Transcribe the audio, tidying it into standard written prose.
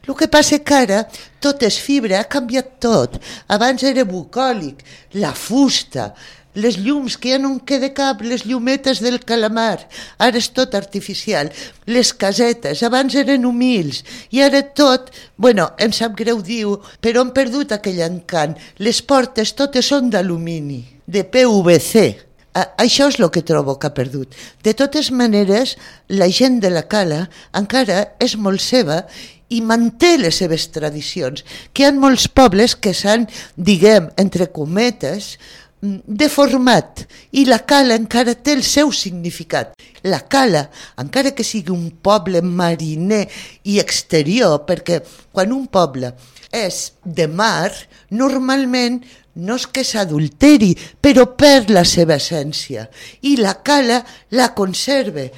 El que passa que ara tot és fibra, ha canviat tot. Abans era bucòlic, la fusta, les llums, que ja no en queda cap, les llumetes del calamar, ara és tot artificial. Les casetes, abans eren humils, i ara tot, em sap greu dir-ho, però han perdut aquell encant. Les portes totes són d'alumini, de PVC. Això és el que trobo que ha perdut. De totes maneres, la gent de la Cala encara és molt seva i manté les seves tradicions, que hi ha molts pobles que s'han, diguem, entre cometes, deformat, i la Cala encara té el seu significat. La Cala, encara que sigui un poble mariner i exterior, perquè quan un poble és de mar, normalment no és que s'adulteri, però perd la seva essència, i la Cala la conserva.